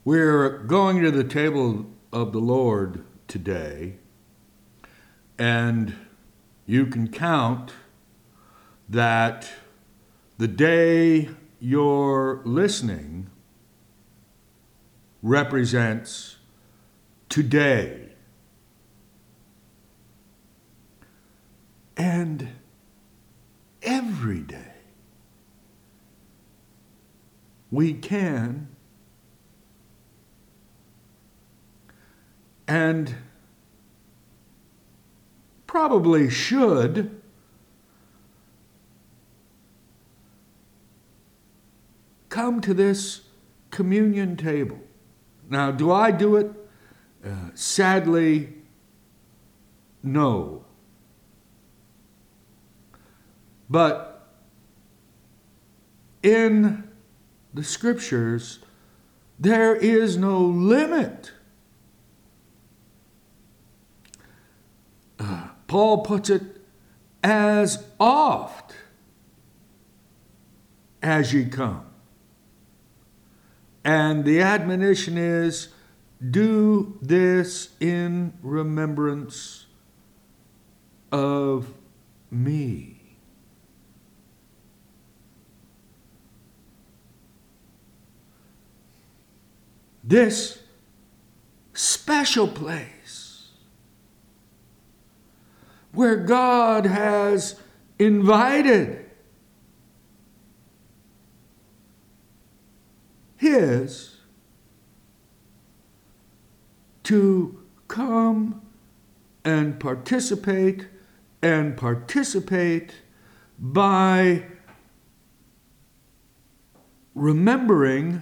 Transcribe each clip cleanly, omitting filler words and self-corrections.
We're going to the table of the Lord today, and you can count that the day you're listening represents today. And every day we can and probably should come to this communion table. Now, do I do it? Sadly, no. But in the scriptures, there is no limit. Paul puts it, as oft as ye come. And the admonition is, do this in remembrance of me. This special place where God has invited His to come and participate by remembering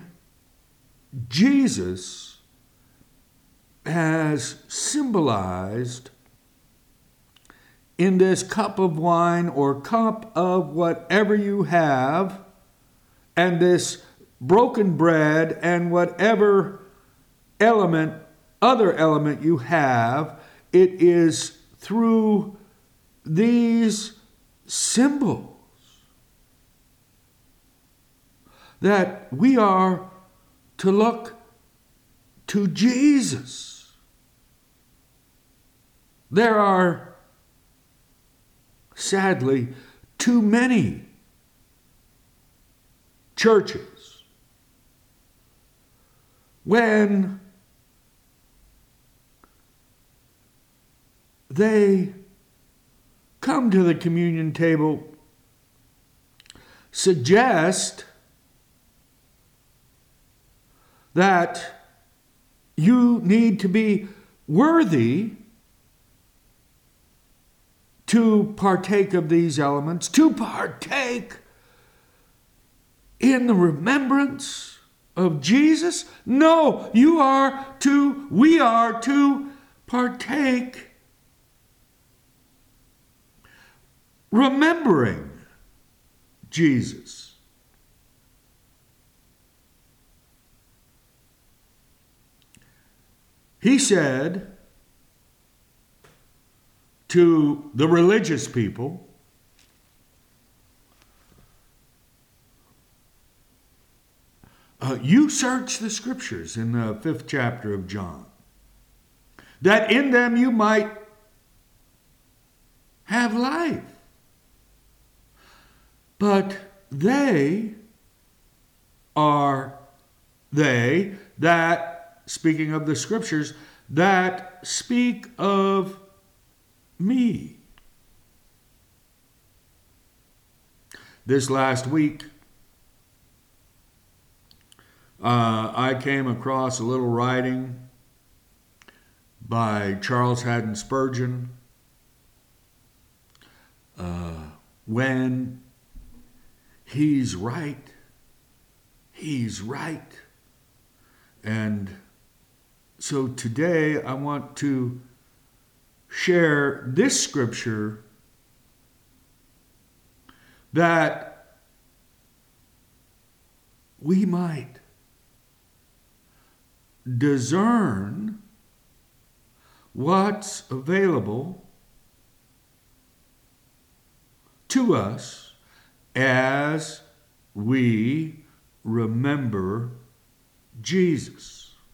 Jesus as symbolized in this cup of wine or cup of whatever you have, and this broken bread and whatever other element you have. It is through these symbols that we are to look to Jesus. There are, sadly, too many churches when they come to the communion table suggest that you need to be worthy to partake of these elements, to partake in the remembrance of Jesus. No, we are to partake remembering Jesus. He said to the religious people, you search the scriptures in the 5th chapter of John, that in them you might have life. But they that, speaking of the scriptures, that speak of me. This last week, I came across a little writing by Charles Haddon Spurgeon when he's right. He's right. And so today I want to share this scripture that we might discern what's available to us as we remember Jesus.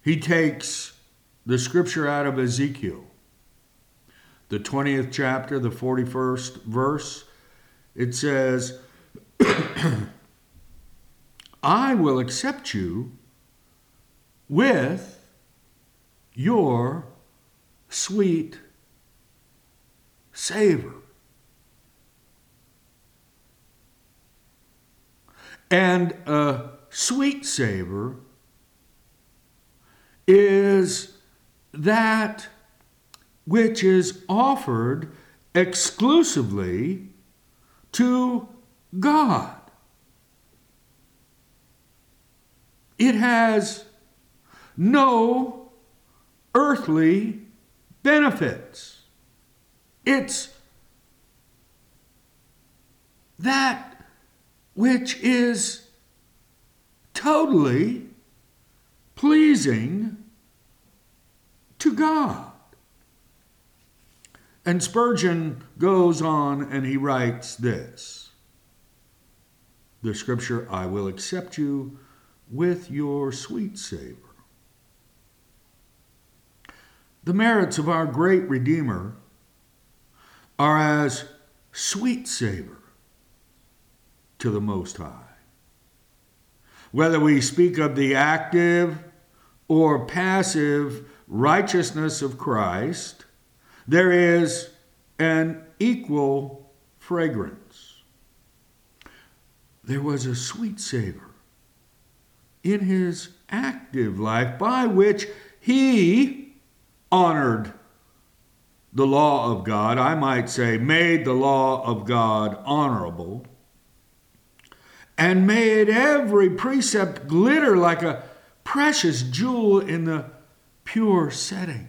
he takes the scripture out of Ezekiel, the 20th chapter, the 41st verse. It says, I will accept you with your sweet savor. And a sweet savor is that which is offered exclusively to God. It has no earthly benefits. It's that which is totally pleasing to God. And Spurgeon goes on and he writes this, the scripture, I will accept you with your sweet savor. The merits of our great Redeemer are as sweet savor to the Most High. Whether we speak of the active or passive righteousness of Christ, there is an equal fragrance. There was a sweet savor in his active life by which he honored the law of God, I might say, made the law of God honorable, and made every precept glitter like a precious jewel in the pure setting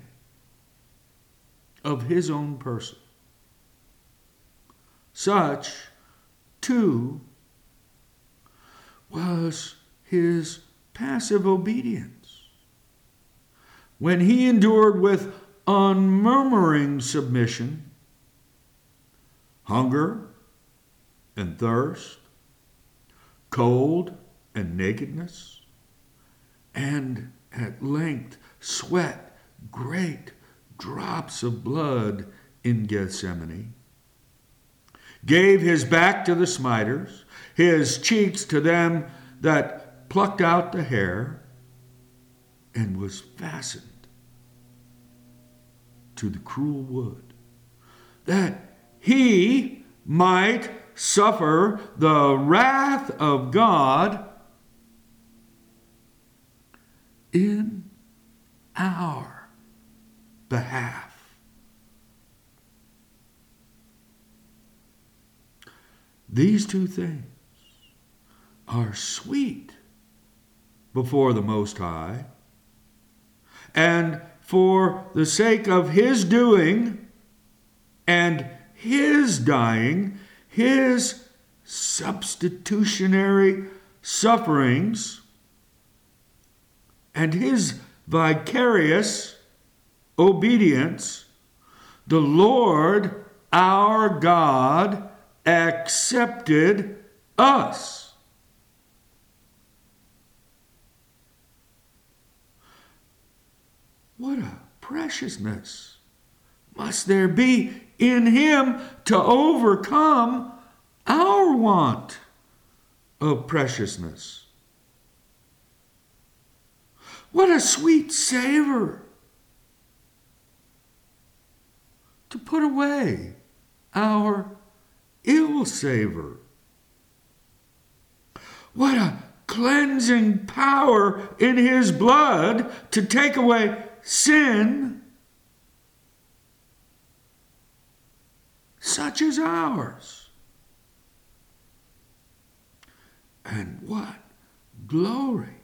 of his own person. Such, too, was his passive obedience, when he endured with unmurmuring submission hunger and thirst, cold and nakedness, and at length sweat great drops of blood in Gethsemane, gave his back to the smiters, his cheeks to them that plucked out the hair, and was fastened to the cruel wood, that he might suffer the wrath of God in our behalf. These two things are sweet before the Most High, and for the sake of his doing and his dying, his substitutionary sufferings, and his vicarious obedience, the Lord our God accepted us. What a preciousness must there be in him to overcome our want of preciousness. What a sweet savor to put away our ill savor. What a cleansing power in his blood to take away sin such as ours. And what glory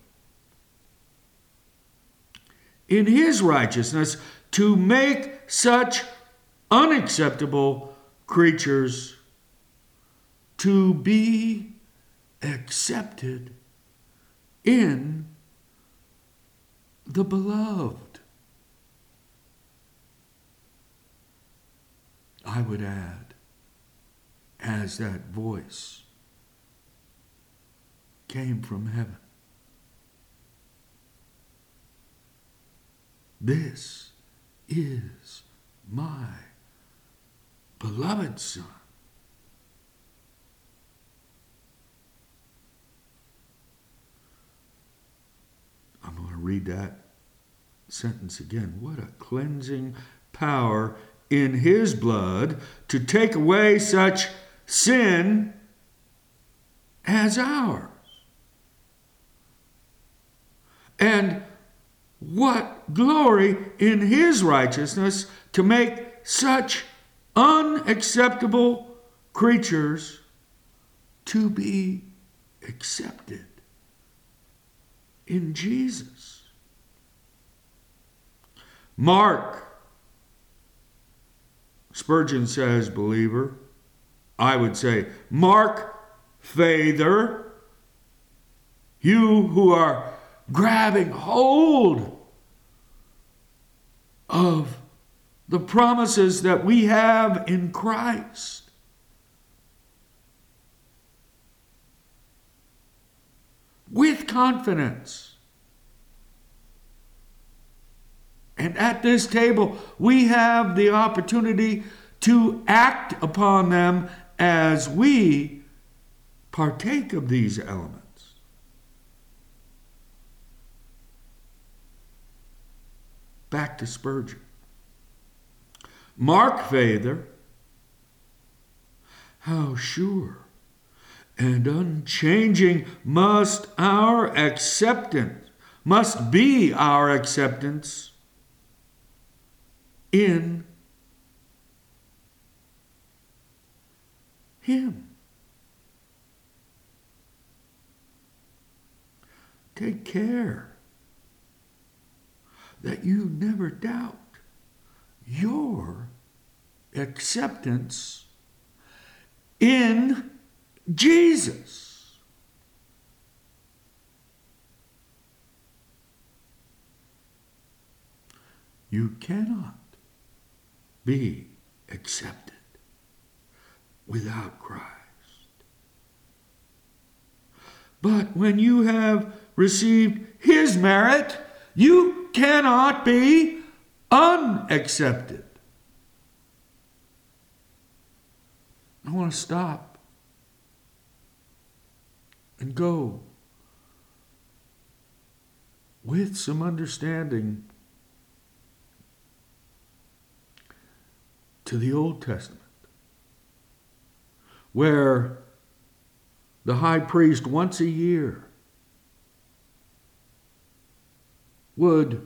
in his righteousness to make such unacceptable creatures to be accepted in the beloved. I would add, as that voice came from heaven, This is my beloved Son. I'm going to read that sentence again. What a cleansing power in his blood to take away such sin as ours. And what glory in his righteousness to make such unacceptable creatures to be accepted in Jesus. Mark, Spurgeon says, believer. I would say, mark, Father, you who are grabbing hold of the promises that we have in Christ. With confidence. And at this table, we have the opportunity to act upon them as we partake of these elements. Back to Spurgeon. Mark, Father, how sure and unchanging must be our acceptance in Him. Take care that you never doubt your acceptance in Jesus. You cannot be accepted without Christ. But when you have received His merit, you cannot be unaccepted. I want to stop and go with some understanding to the Old Testament, where the high priest once a year would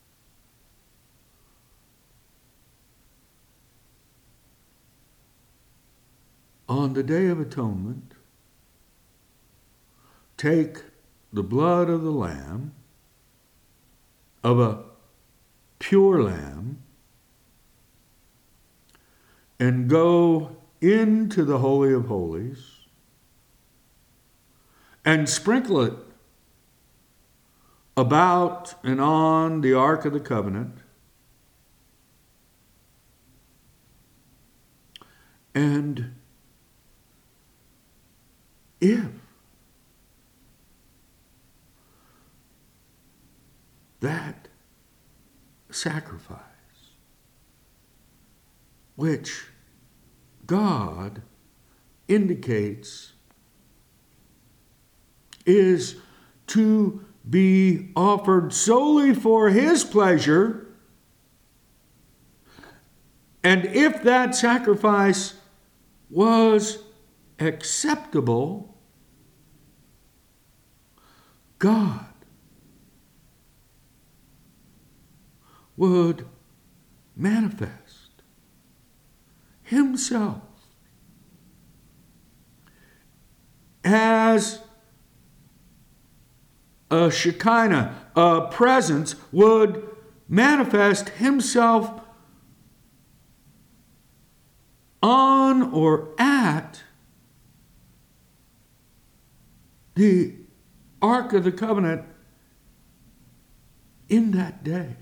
on the Day of Atonement take the blood of the lamb, of a pure lamb, and go into the Holy of Holies and sprinkle it about and on the Ark of the Covenant, and if that sacrifice, which God indicates is to be offered solely for His pleasure, and if that sacrifice was acceptable, God would manifest Himself as a Shekinah, a presence, would manifest Himself on or at the Ark of the Covenant in that day.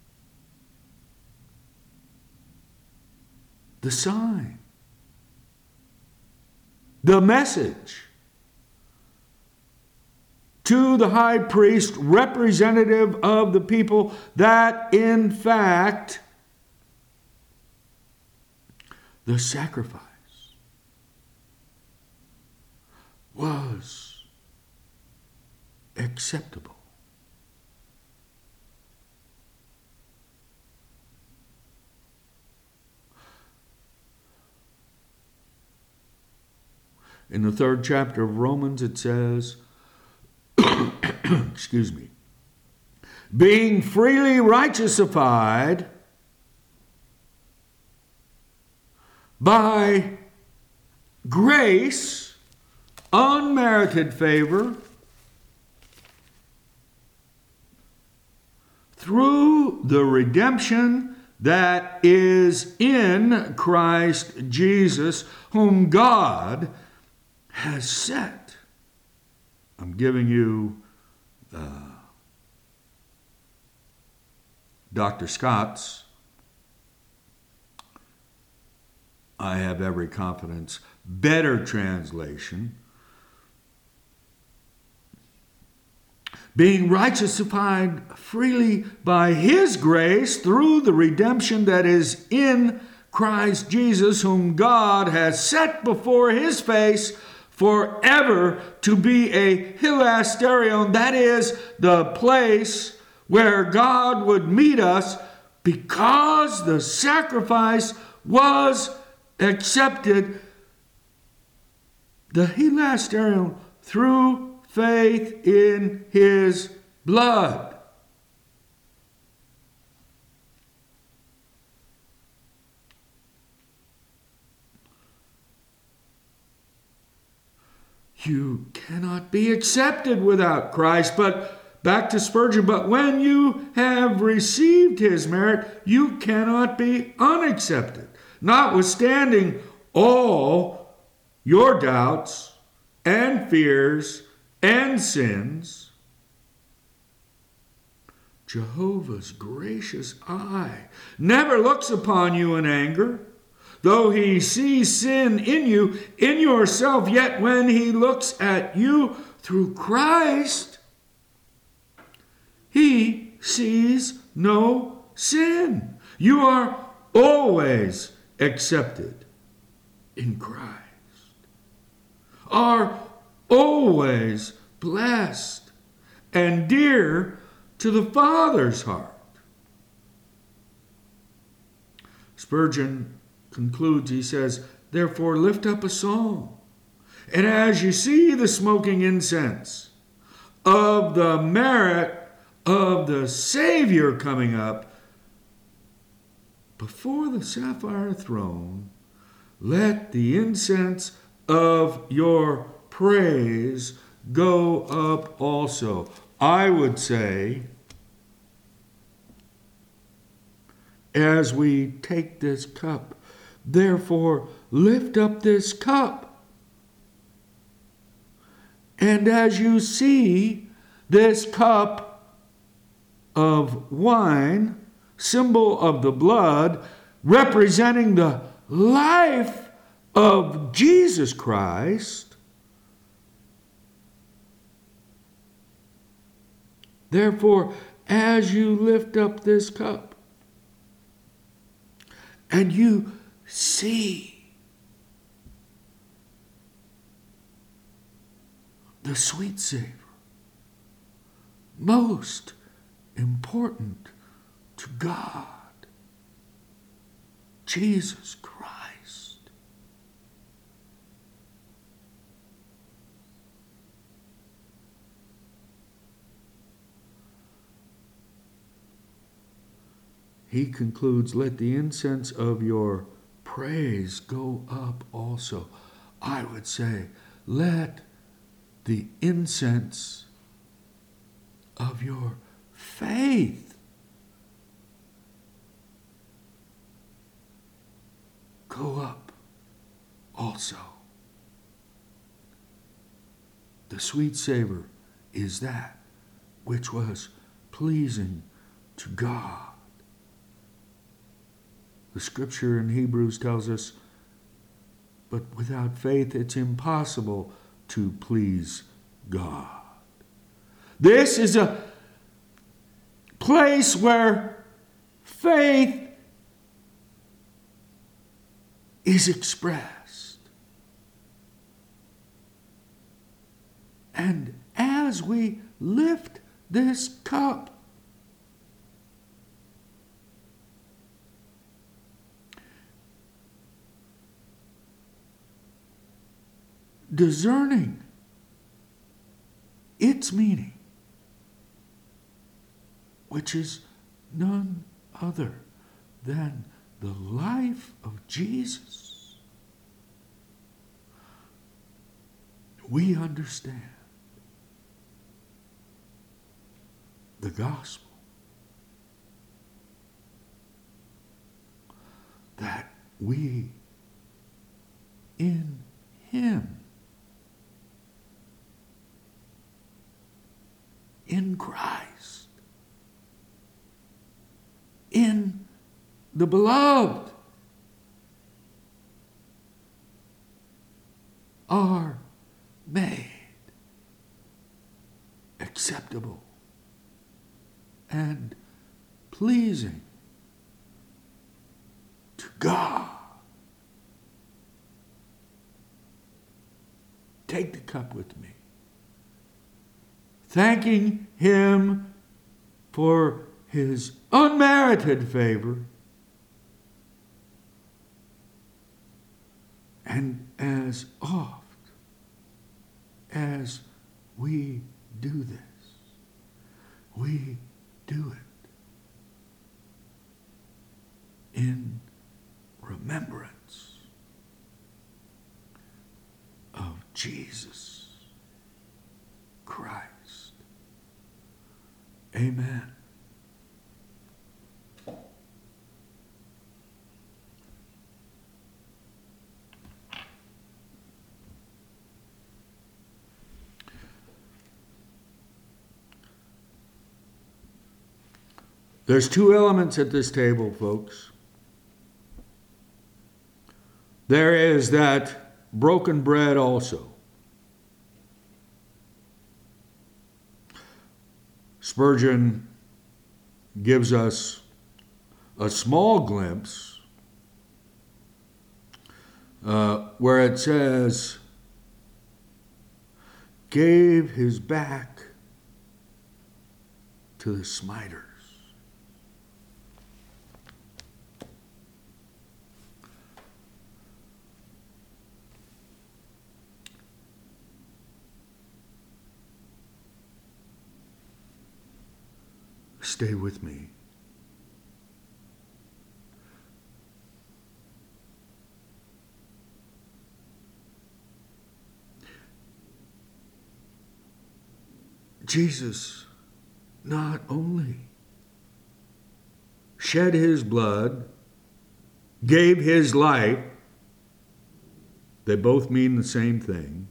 The sign, the message to the high priest, representative of the people, that in fact the sacrifice was acceptable. In the 3rd chapter of Romans, it says, excuse me, being freely righteousified by grace, unmerited favor, through the redemption that is in Christ Jesus, whom God has set. I'm giving you Dr. Scott's, I have every confidence, better translation. Being righteousified freely by his grace through the redemption that is in Christ Jesus, whom God has set before his face forever to be a hilasterion, that is, the place where God would meet us because the sacrifice was accepted. The hilasterion through faith in his blood. You cannot be accepted without Christ. But back to Spurgeon, but when you have received his merit, you cannot be unaccepted. Notwithstanding all your doubts and fears and sins, Jehovah's gracious eye never looks upon you in anger. Though he sees sin in you, in yourself, yet when he looks at you through Christ, he sees no sin. You are always accepted in Christ, are always blessed and dear to the Father's heart. Spurgeon concludes, he says, therefore lift up a song, and as you see the smoking incense of the merit of the Savior coming up before the sapphire throne, let the incense of your praise go up also. I would say, as we take this cup, therefore, lift up this cup. And as you see this cup of wine, symbol of the blood, representing the life of Jesus Christ, therefore, as you lift up this cup and you see the sweet savor, most important to God, Jesus Christ. He concludes, let the incense of your praise go up also. I would say, let the incense of your faith go up also. The sweet savor is that which was pleasing to God. The scripture in Hebrews tells us, but without faith it's impossible to please God. This is a place where faith is expressed. And as we lift this cup, discerning its meaning, which is none other than the life of Jesus, we understand the gospel, that we in Him, in Christ, in the Beloved, are made acceptable and pleasing to God. Take the cup with me, thanking Him for His unmerited favor. And as oft as we do this, we do it in remembrance of Jesus Christ. Amen. There's two elements at this table, folks. There is that broken bread also. Spurgeon gives us a small glimpse where it says, gave his back to the smiters. Stay with me. Jesus not only shed His blood, gave His life, they both mean the same thing,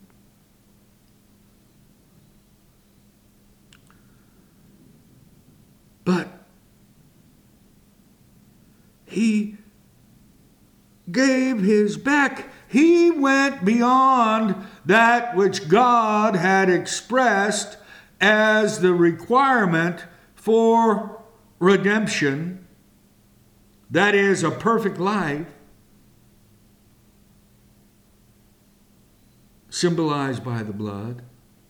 but He gave His back. He went beyond that which God had expressed as the requirement for redemption, that is, a perfect life, symbolized by the blood.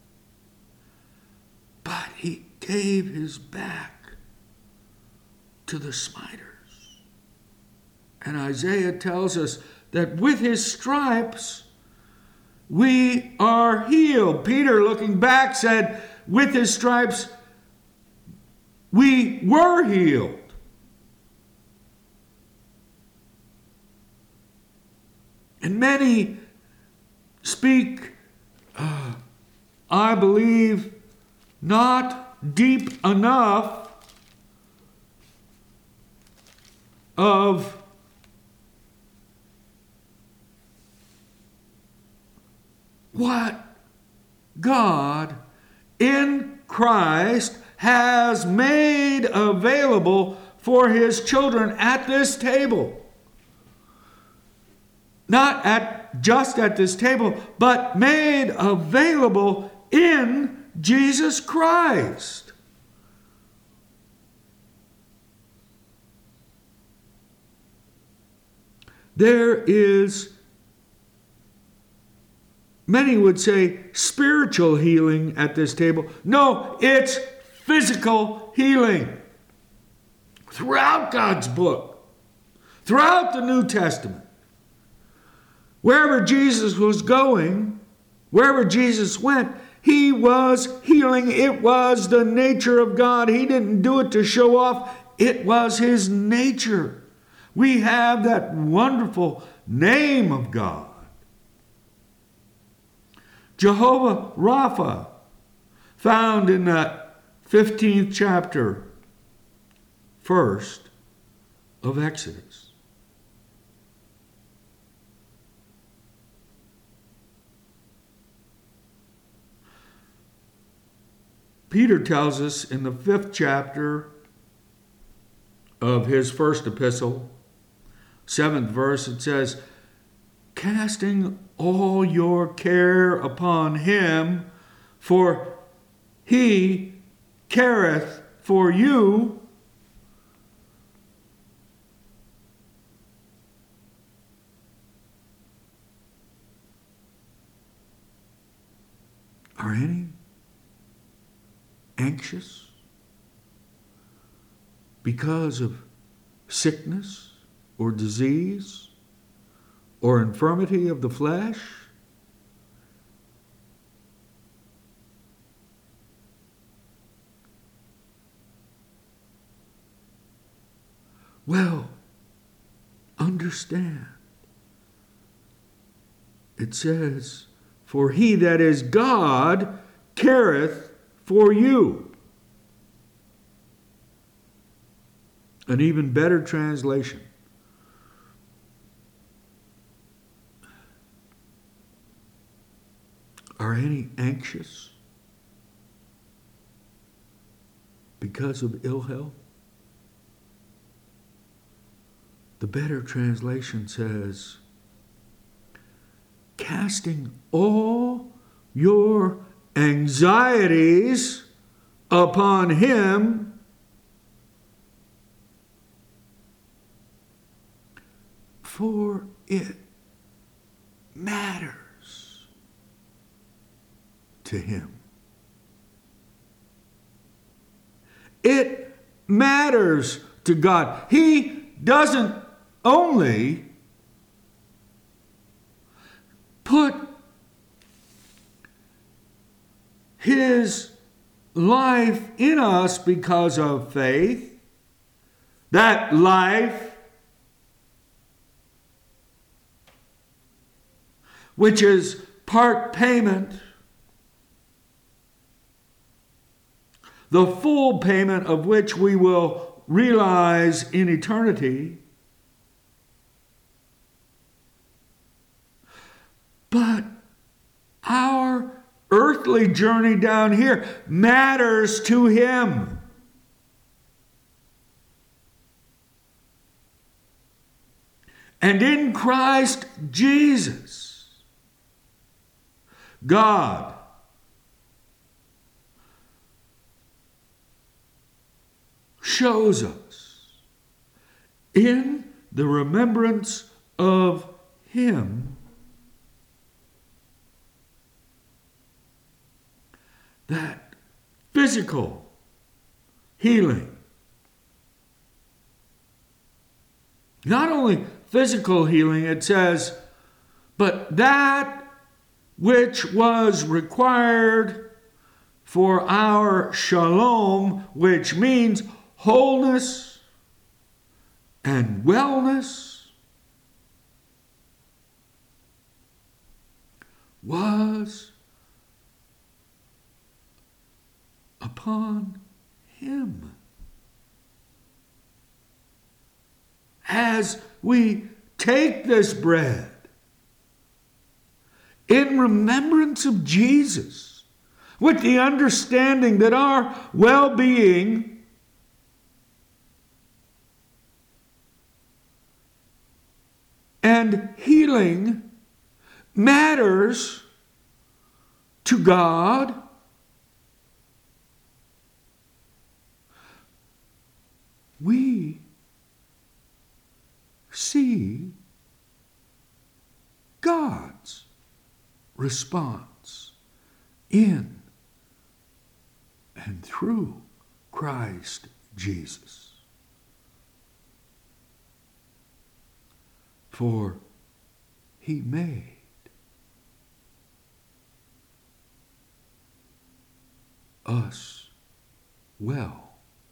But He gave His back to the smiters. And Isaiah tells us that with His stripes we are healed. Peter, looking back, said, with His stripes we were healed. And many speak, I believe, not deep enough of what God in Christ has made available for His children at this table. Not just at this table, but made available in Jesus Christ. There is, many would say, spiritual healing at this table. No, it's physical healing. Throughout God's book, throughout the New Testament, wherever Jesus was going, wherever Jesus went, he was healing. It was the nature of God. He didn't do it to show off. It was his nature. We have that wonderful name of God. Jehovah Rapha, found in that 15th chapter, first of Exodus. Peter tells us in the 5th chapter of his first epistle, 7th verse, it says, casting all your care upon him, for he careth for you. Are any anxious because of sickness or disease or infirmity of the flesh? Well, understand. It says, for he that is God careth for you. An even better translation. Are any anxious because of ill health? The better translation says, casting all your anxieties upon him, for it matters to him. It matters to God. He doesn't only put his life in us because of faith. That life, which is part payment, the full payment of which we will realize in eternity. But our earthly journey down here matters to him. And in Christ Jesus, God shows us in the remembrance of him that physical healing, not only physical healing, it says, but that which was required for our shalom, which means wholeness and wellness, was upon him. As we take this bread in remembrance of Jesus, with the understanding that our well-being and healing matters to God, we see God's response in and through Christ Jesus. For he made us well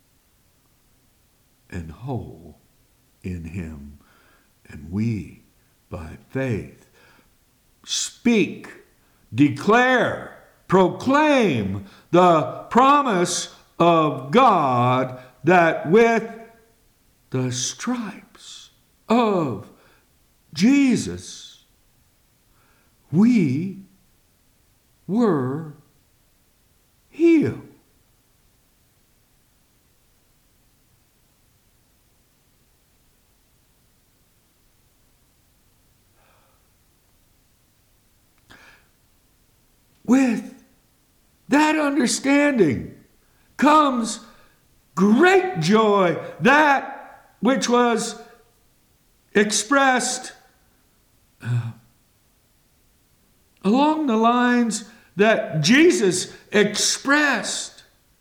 and whole in him, and we, by faith, speak, declare, proclaim the promise of God that with the stripes of Jesus we were healed. With that understanding comes great joy, that which was expressed along the lines that Jesus expressed.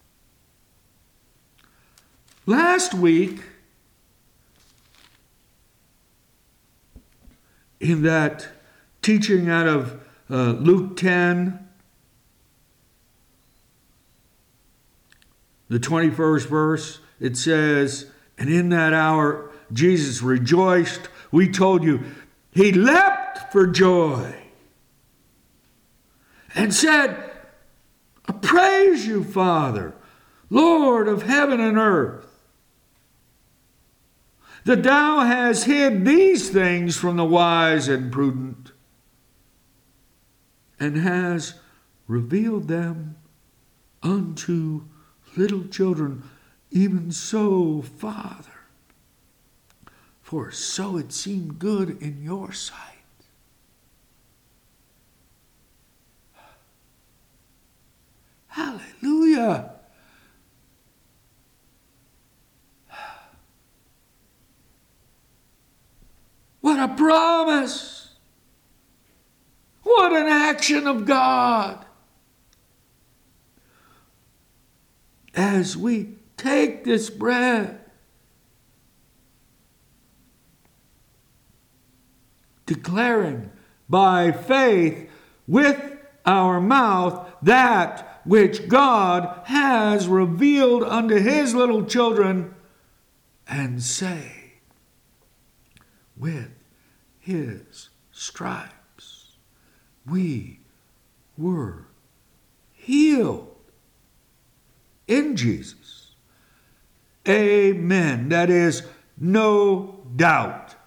Last week, in that teaching out of Luke 10, the 21st verse, it says, and in that hour Jesus rejoiced. We told you, he leapt for joy and said, I praise you, Father, Lord of heaven and earth, that thou hast hid these things from the wise and prudent, and has revealed them unto little children. Even so, Father, for so it seemed good in your sight. Hallelujah. What a promise. What an action of God. As we take this bread, declaring by faith with our mouth that which God has revealed unto his little children, and say, with his stripes we were healed. In Jesus. Amen. That is no doubt